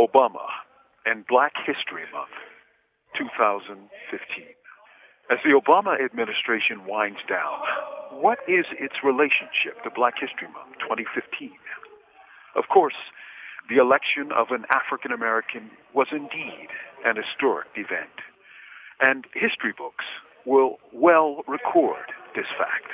Obama and Black History Month, 2015. As the Obama administration winds down, what is its relationship to Black History Month 2015? Of course, the election of an African American was indeed an historic event, and history books will well record this fact.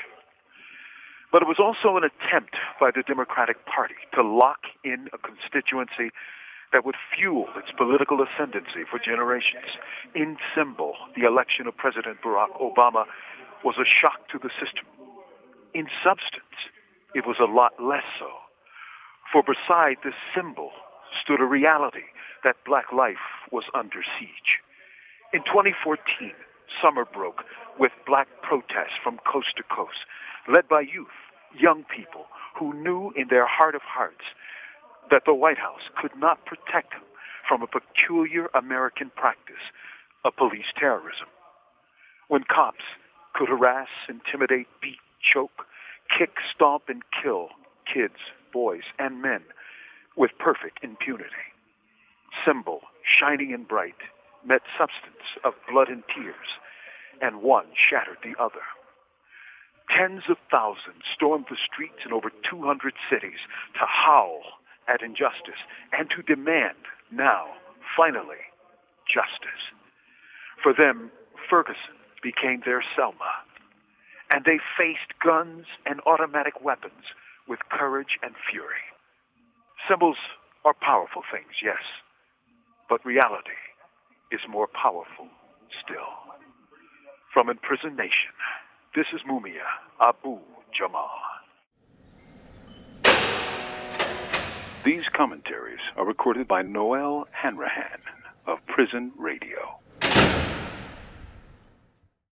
But it was also an attempt by the Democratic Party to lock in a constituency that would fuel its political ascendancy for generations. In symbol, the election of President Barack Obama was a shock to the system. In substance, it was a lot less so. For beside this symbol stood a reality that black life was under siege. In 2014, summer broke with black protests from coast to coast, led by youth, young people who knew in their heart of hearts that the White House could not protect them from a peculiar American practice of police terrorism. When cops could harass, intimidate, beat, choke, kick, stomp, and kill kids, boys, and men with perfect impunity. Symbol, shining and bright, met substance of blood and tears, and one shattered the other. Tens of thousands stormed the streets in over 200 cities to howl at injustice and to demand now, finally, justice. For them, Ferguson became their Selma, and they faced guns and automatic weapons with courage and fury. Symbols are powerful things, yes, but reality is more powerful still. From Imprisoned Nation, this is Mumia Abu Jamal. These commentaries are recorded by Noel Hanrahan of Prison Radio.